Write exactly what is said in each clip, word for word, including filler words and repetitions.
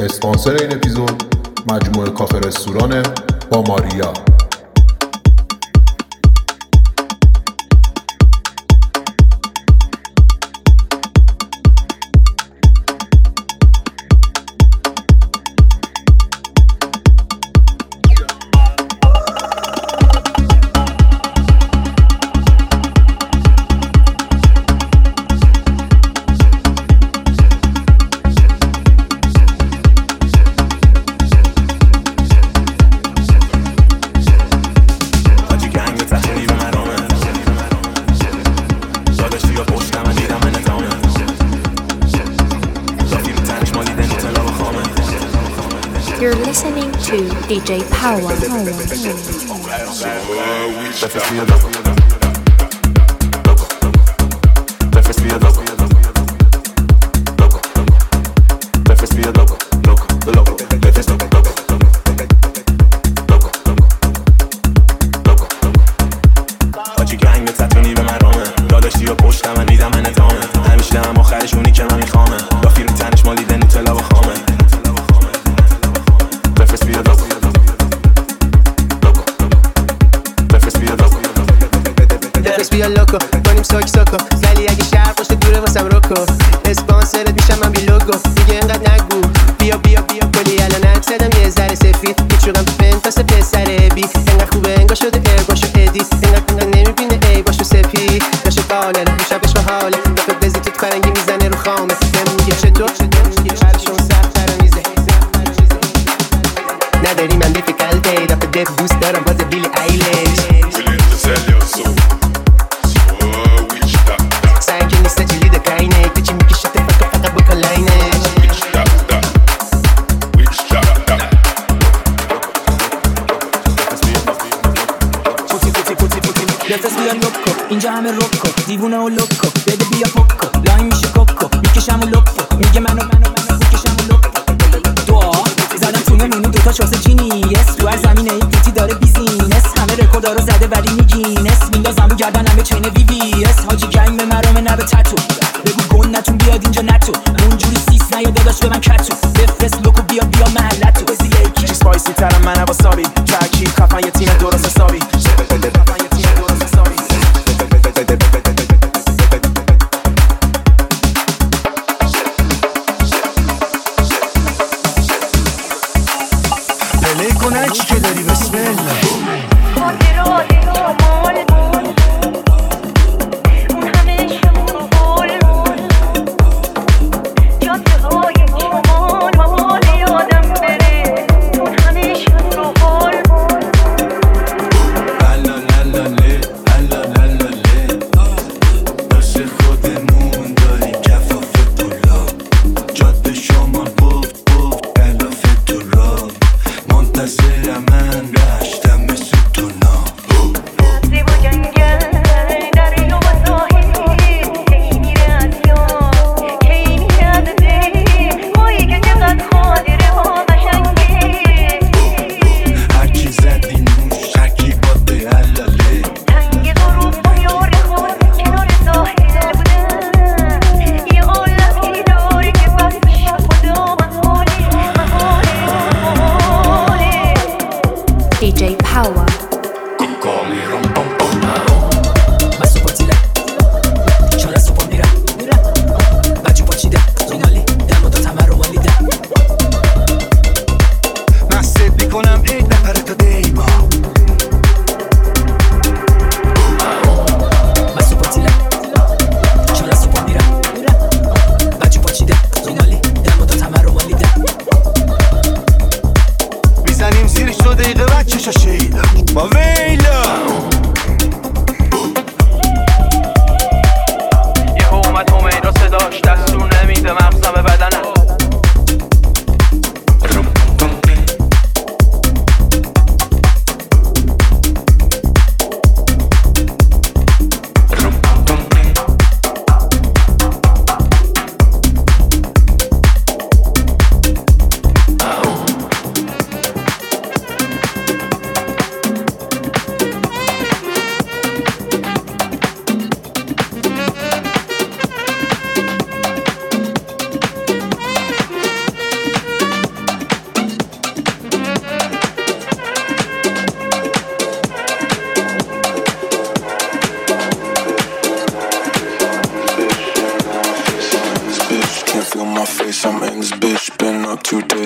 اسپانسر این اپیزود مجموعه کافه رستوران با ماریا. You're listening to دی جی Power. بیا لوکو کنیم ساک ساکو ولی اگه شهر باشه دوره واسم روکو اسپانسرت میشم من بی لوگو دیگه اینقدر نگو بیا بیا بیا کلی الان عکس زدم یه ذره سفید میچورم تو پنتاس پسر بی اینقدر خوبه انگار شده ارگاشو ادی اینقدر اینقدر نمیبینه ای باشو سپی داشته باله میشه بشو حاله دفعه بزی تو فرنگی میزنه رو خامه بهم میگه چطور فرشون سخت‌تر میزه نداری من دیفیکالتی دفعه دف بوست دارم باز بیلی ایلیش نفس بیا لوکو اینجا همه روکو دیوونه و لوکو بده بیا پوکو لاین میشه کوکو میکشم و لوکو میگه منو منو منو میکشم و لوکو دعا زدم تو نمونو دوتا شاسه جینیس رو هر زمینه این پیتی داره بیزینس همه رکوردا رو زده ولی میگینس میندازم رو گردنم به چین وی وی اس حاجی گنگ به مرامه نه به تتو بگو گون نتون بیاد اینجا نتو اونجوری سیس نیا داداش به من کتو بفرست لوکو بیا بیا محلتو بزی یکی چیز سپایسی ترم من واسابی ترکیب خفن یه تیم درست حسابی که داری بسم الله دی جی Power.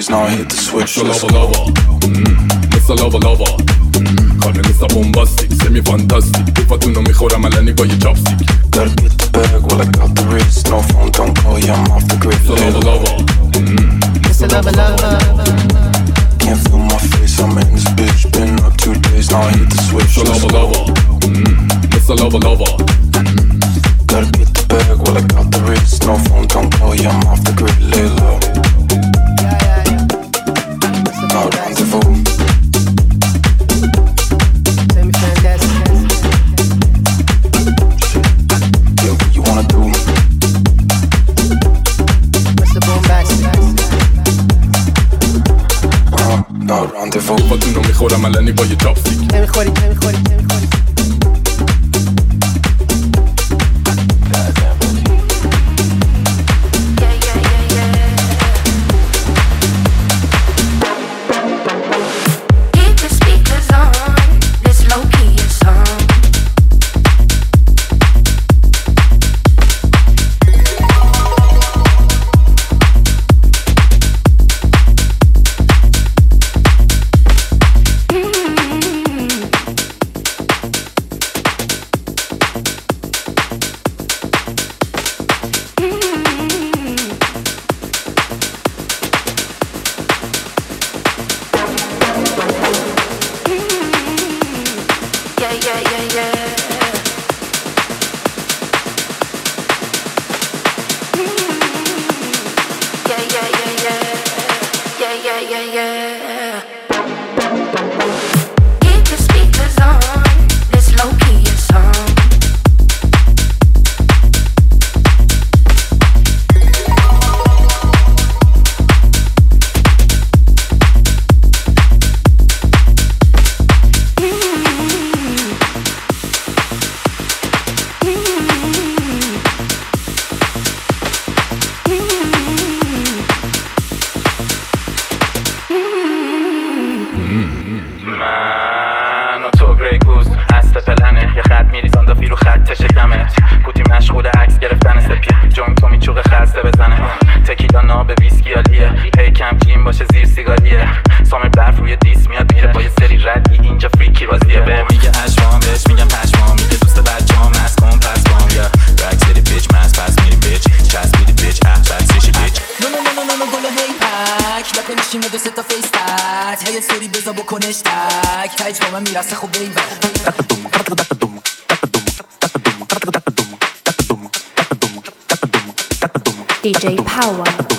days, now I hit the switch. Mister Lover Lover, mm. Mister Lover Lover, mm. Call me Mister Bombastic, semi fantastic. Fatuna میخورم علنی با یه chopstick. Gotta get the bag while I got the wrist. No phone, don't call, yeah, I'm off the grid. Mister Lover Lover, mm. Mister Lover Lover. Can't feel my face, I'm in this bitch. Been up two days, now I hit the switch. Mister Lover Lover, mm. Mister Lover Lover, mm. Gotta get the bag while I got the wrist. No phone, don't call, yeah, I'm off the grid. Lay low. Yeah, yeah, yeah. No rendezvous. Semi fantastic. Yeah, what you wanna do? Mister Bombastic. Uh, no rendezvous. fatuna میخورم علنی با یه chopstick. نمیخوری نمیخوری نمیخوری. D J Power.